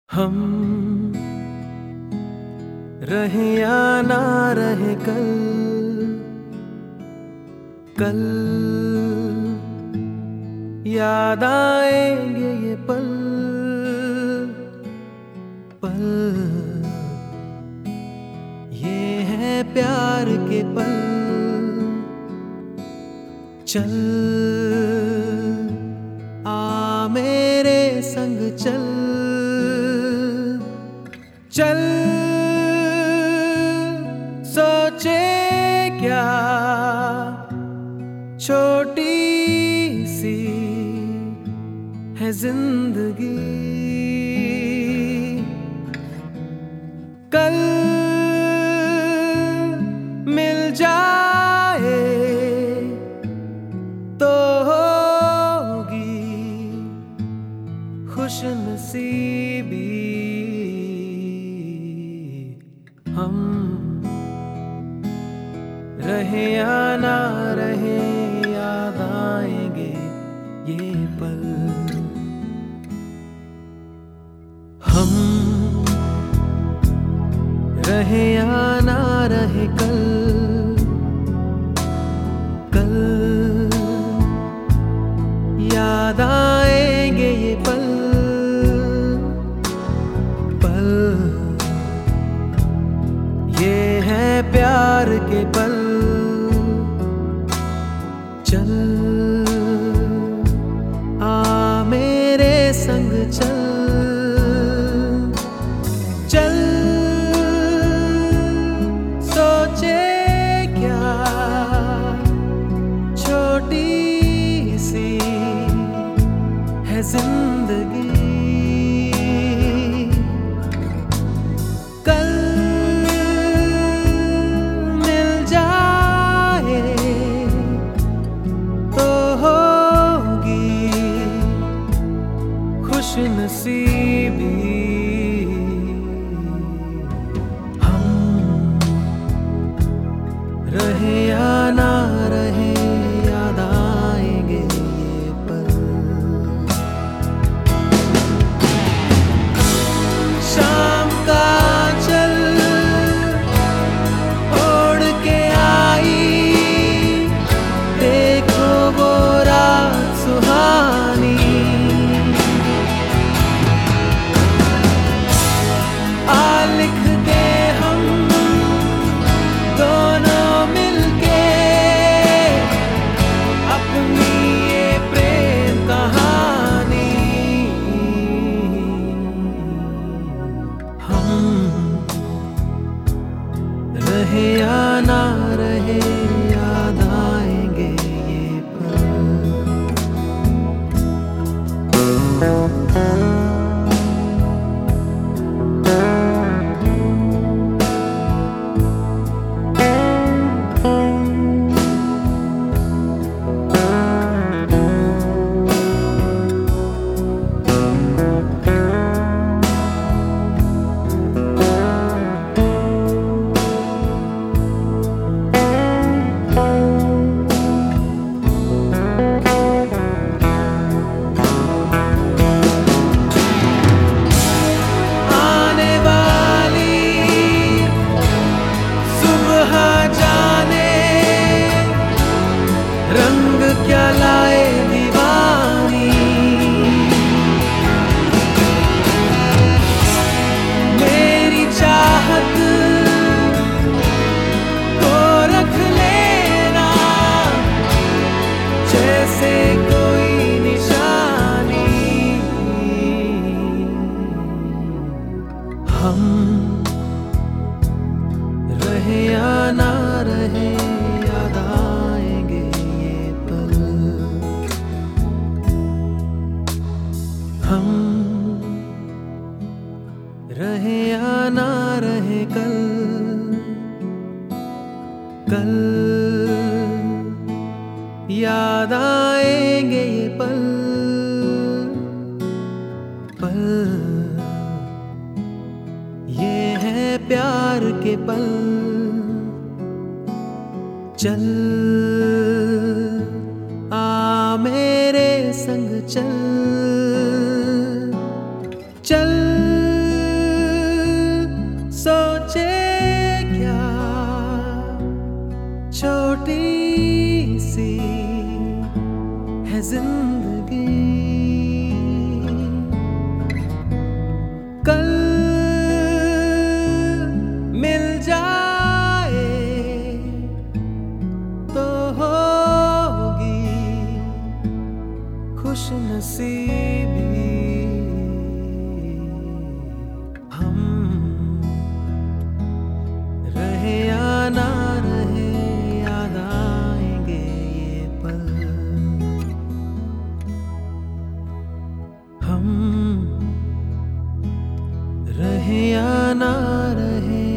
हम रहे या ना रहे कल, कल याद आएंगे ये पल, पल ये है प्यार के पल। चल आ मेरे संग चल, चल सोचे क्या छोटी सी है जिंदगी, कल मिल जाए तो होगी खुशनसीबी। हम रहे या ना रहे याद आएंगे ये पल। हम रहे या ना रहे कल, कल याद आएंगे ये पल, पल ये है प्यार के पल। चल आ मेरे संग चल, चल सोचे क्या छोटी सी है जिंदगी, कल मिल जाए तो होगी खुशनसीबी। हम रहे या ना रहे याद आएंगे ये पल। शाम का चल ओढ़ के आई, देखो वो रात सुहानी, आ लिख दे हम दोनों मिलके अपनी ये प्रेम कहानी। हम रहे या ना रहे याद आएंगे ये पल। आने वाली सुबह जाने रंग क्या लाए दीवानी, मेरी चाहत को रख लेना जैसे कोई निशानी। हम रहे या ना रहे याद आएंगे ये पल। हम रहे या ना रहे कल, कल याद आएंगे ये पल, पल ये है प्यार के पल। चल आ मेरे संग चल, चल हम रहे या ना रहे, याद आएंगे ये पल। हम रहे या ना रहे,